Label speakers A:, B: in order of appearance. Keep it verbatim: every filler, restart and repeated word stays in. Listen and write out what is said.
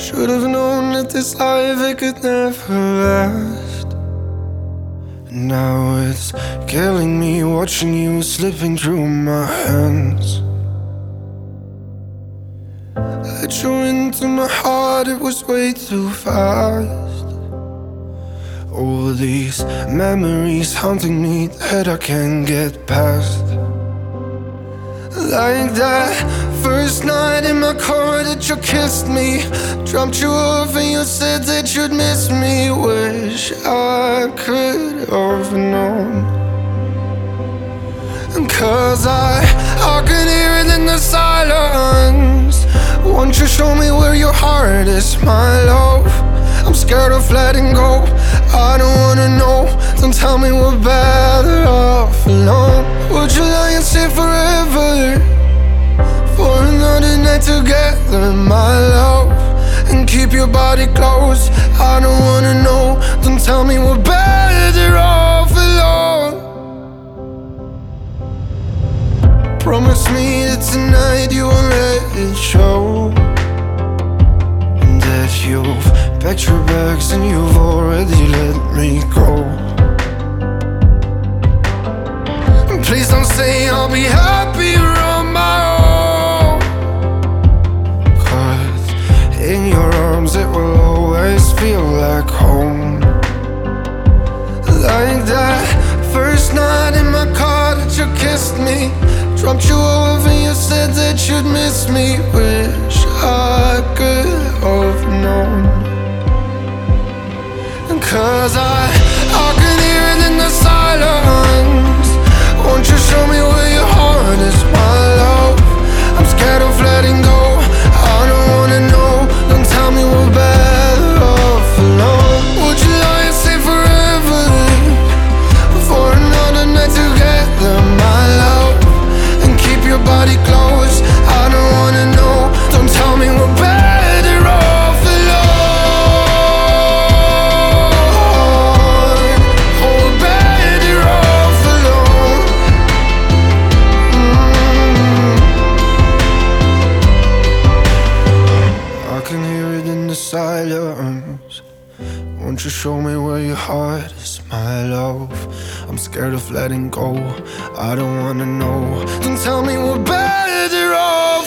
A: Should've known that this life, it could never last. Now it's killing me, watching you slipping through my hands. Let you into my heart, it was way too fast. All these memories haunting me that I can't get past. Like that first night in my car that you kissed me, dropped you off and you said that you'd miss me. Wish I could have known. Cause I, I can hear it in the silence. Won't you show me where your heart is, my love? I'm scared of letting go, I don't wanna know. Don't tell me we're better off alone. Would you lie and say forever for another night together, my love? And keep your body close, I don't wanna know. Don't tell me we're better off alone. Promise me that tonight you won't let it show, and that you've packed your bags and you've already let me go. And please don't say I'll be happier on my own, cause in your arms it will always feel like home. Like that first night in my car that you kissed me, dropped you off and you said that you'd miss me. Wish I could have known. Cause I, I can hear it in the silence. Won't you show me where your heart is, my love? I'm scared of letting go, I don't wanna know. Don't tell me we're better off alone. Would you lie and say forever for another night together, my love? And keep your body close, I don't wanna know. Don't tell me we're better off alone. Oh, we're better off alone. mm. I can hear it in the silence. Won't you show me where your heart is, my love? I'm scared of letting go, I don't wanna know. Don't tell me we're better off.